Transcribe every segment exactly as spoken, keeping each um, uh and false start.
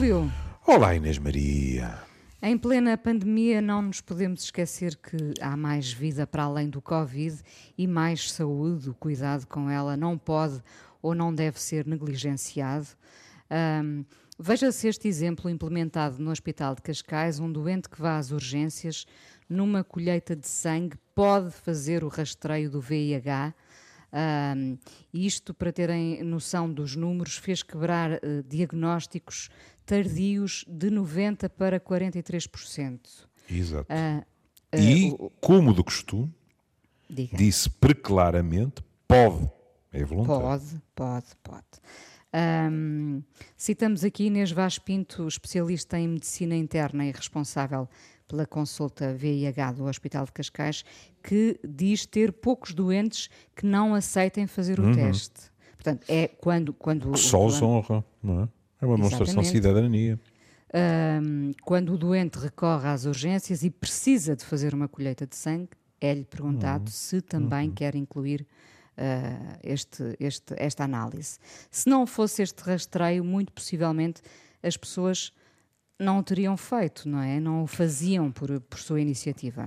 Júlio. Olá, Inês Maria. Em plena pandemia não nos podemos esquecer que há mais vida para além do Covid e mais saúde. O cuidado com ela não pode ou não deve ser negligenciado. Um, Veja-se este exemplo implementado no Hospital de Cascais. Um doente que vá às urgências, numa colheita de sangue, pode fazer o rastreio do V I H. Um, isto, para terem noção dos números, fez quebrar uh, diagnósticos tardios de noventa por cento para quarenta e três por cento. Exato. Uh, uh, e, uh, como de costume, diga. disse preclaramente, pode. É voluntário. Pode, pode, pode. Um, citamos aqui Inês Vaz Pinto, especialista em medicina interna e responsável pela consulta V I H do Hospital de Cascais, que diz ter poucos doentes que não aceitem fazer o uhum. teste. Portanto, é quando... quando que só os honra, não é? É uma demonstração de cidadania. Um, quando o doente recorre às urgências e precisa de fazer uma colheita de sangue, é-lhe perguntado uhum. se também uhum. quer incluir uh, este, este, esta análise. Se não fosse este rastreio, muito possivelmente as pessoas não o teriam feito, não é? Não o faziam por, por sua iniciativa.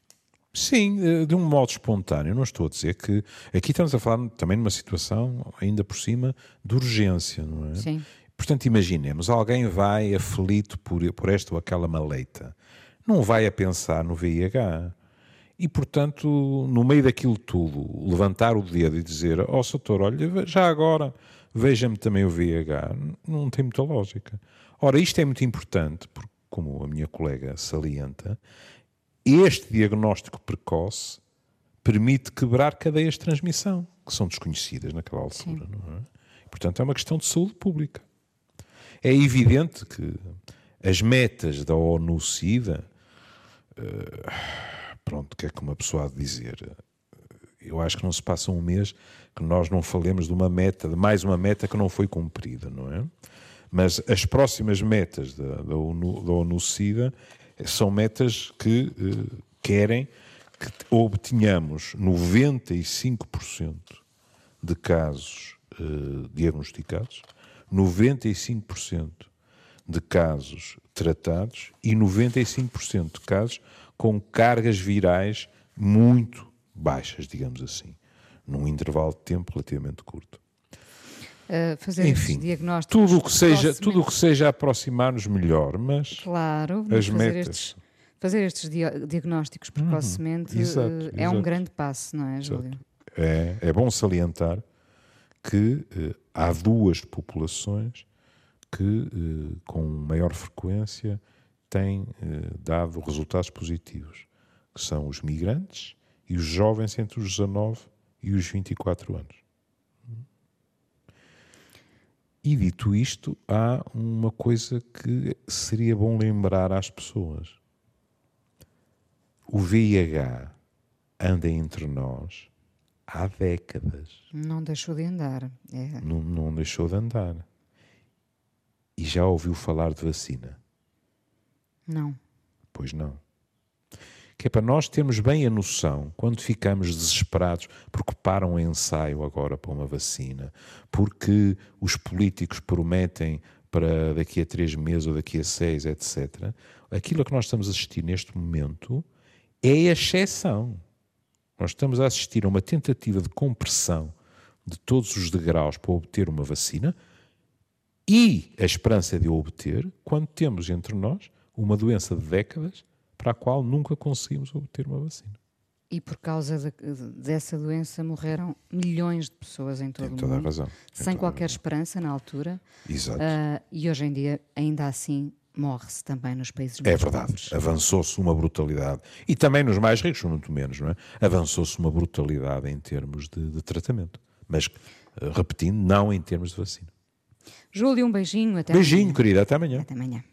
Sim, de um modo espontâneo. Não estou a dizer que... Aqui estamos a falar também numa situação, ainda por cima, de urgência, não é? Sim. Portanto, imaginemos, alguém vai aflito por, por esta ou aquela maleita. Não vai a pensar no V I H. E, portanto, no meio daquilo tudo, levantar o dedo e dizer, ó, oh, doutor, olha, já agora, veja-me também o V I H. Não tem muita lógica. Ora, isto é muito importante, porque, como a minha colega salienta, este diagnóstico precoce permite quebrar cadeias de transmissão, que são desconhecidas naquela altura. Não é? Portanto, é uma questão de saúde pública. É evidente que as metas da ONU-SIDA, uh, pronto, o que é que uma pessoa há de dizer? Eu acho que não se passa um mês que nós não falemos de uma meta, de mais uma meta que não foi cumprida, não é? Mas as próximas metas da, da ONU, da ONU-SIDA são metas que uh, querem que obtenhamos noventa e cinco por cento de casos uh, diagnosticados, noventa e cinco por cento de casos tratados e noventa e cinco por cento de casos com cargas virais muito baixas, digamos assim, num intervalo de tempo relativamente curto. Uh, fazer Enfim, diagnósticos tudo o que seja, tudo o que seja aproximar-nos melhor, mas claro, as fazer metas... Estes, fazer estes dia- diagnósticos precocemente uhum. exato, uh, é exato. um grande passo, não é, Júlio? Exato. É, é bom salientar que uh, há duas populações que, uh, com maior frequência, têm uh, dado resultados positivos, que são os migrantes e os jovens entre os dezanove e os vinte e quatro anos. E dito isto, há uma coisa que seria bom lembrar às pessoas. O V I H anda entre nós há décadas. Não deixou de andar. É. Não, não deixou de andar. E já ouviu falar de vacina? Não. Pois não. Que é para nós termos bem a noção, quando ficamos desesperados, porque param o ensaio agora para uma vacina, porque os políticos prometem para daqui a três meses ou daqui a seis, etcétera. Aquilo a que nós estamos a assistir neste momento é a exceção. Nós estamos a assistir a uma tentativa de compressão de todos os degraus para obter uma vacina e a esperança de a obter quando temos entre nós uma doença de décadas para a qual nunca conseguimos obter uma vacina. E por causa de, dessa doença morreram milhões de pessoas em todo Tem o toda mundo, a razão. sem Tem qualquer razão. esperança na altura. Exato. Uh, e hoje em dia, ainda assim, morre-se também nos países É mais verdade. pobres. Avançou-se uma brutalidade. E também nos mais ricos, muito menos, não é? Avançou-se uma brutalidade em termos de, de tratamento. Mas, repetindo, não em termos de vacina. Júlio, um beijinho. Até Beijinho, amanhã. querida. Até amanhã. Até amanhã.